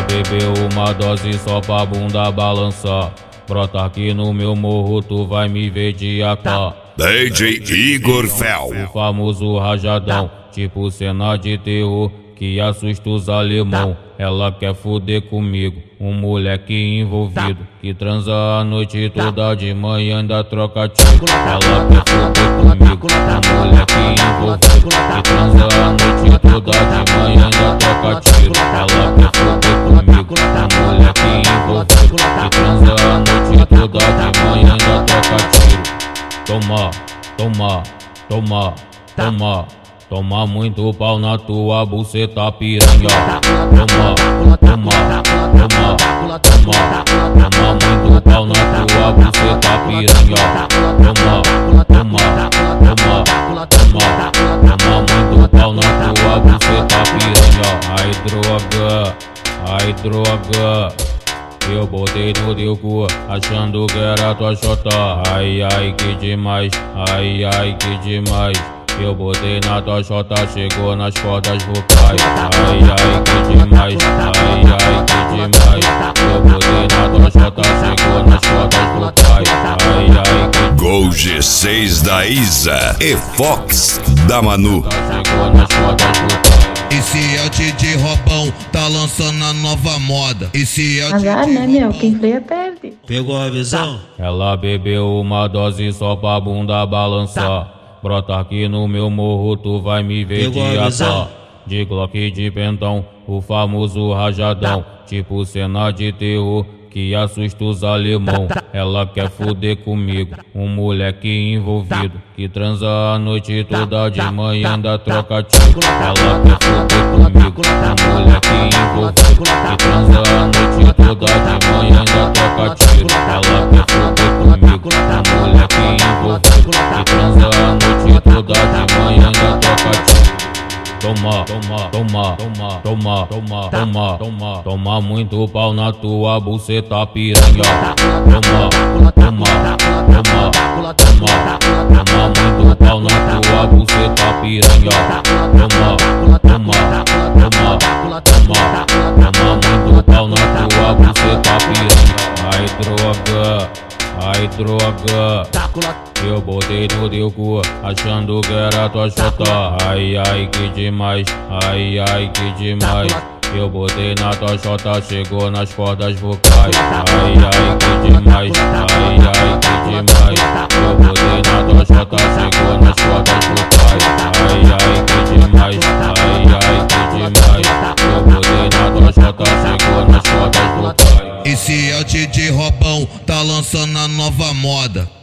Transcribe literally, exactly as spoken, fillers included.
bebeu uma dose só pra bunda balançar. Brota aqui no meu morro, tu vai me ver de A K. D J Igor Fel, o famoso rajadão, tipo cena de terror que assusta os alemão. Ela quer foder comigo, um moleque envolvido que transa a noite toda, de manhã ainda troca tiro. Ela quer foder comigo, um moleque envolvido que transa a noite toda, de manhã ainda troca tiro. Ela quer foder comigo, um moleque envolvido que transa a noite toda, de manhã ainda troca tiro. Toma, toma, toma, toma. Toma muito pau na tua buceta, piranha. Toma, toma, toma, toma. Toma muito pau na tua buceta, piranha. Toma, toma, toma, toma. Toma muito pau na tua buceta, piranha. Ai droga, ai droga. Eu botei no teu cu, achando que era tua xota. Ai, ai, que demais, ai, ai, que demais. Eu botei na tua xota, chegou nas cordas vocais. Ai, ai, que demais, ai, ai, que demais. Eu botei na tua xota, chegou nas cordas vocais. Ai, ai, que demais. Gol G seis da Isa e Fox da Manu. Chegou nas cordas vocais. Esse é o D J Robão, tá lançando a nova moda. Esse é o Azar, né, meu? Quem freia perde. Pegou a visão? Ela bebeu uma dose só pra bunda balançar. Brota aqui no meu morro, tu vai me ver de A K. De Glock de pentão, o famoso rajadão, tipo cena de terror que assusta os alemão. Ela quer foder comigo, um moleque envolvido que transa a noite toda, de manhã ainda troca tiro. Ela quer foder comigo, um moleque envolvido que transa a noite toda, de manhã ainda troca tiro. Ela quer foder comigo, um moleque envolvido que transa a noite toda, de manhã ainda troca tiro. Toma, toma, toma, toma, toma, toma, toma, toma. Toma muito pau na tua buceta, piranha. Toma, toma, toma, toma. Toma muito pau na tua buceta, piranha. Toma, toma, toma, toma. Toma muito pau na tua buceta, piranha. Ai droga, ai droga. Eu botei no teu cu, achando que era tua xota. Ai, ai, que demais, ai, ai, que demais. Eu botei na tua xota, chegou nas cordas vocais. Ai, ai, que demais, ai, ai, que demais. Eu botei na tua xota, chegou nas cordas vocais. Ai, ai, que demais, ai, ai, que demais. Eu botei na tua xota, chegou nas cordas vocais. Esse é o D J Robão, tá lançando a nova moda.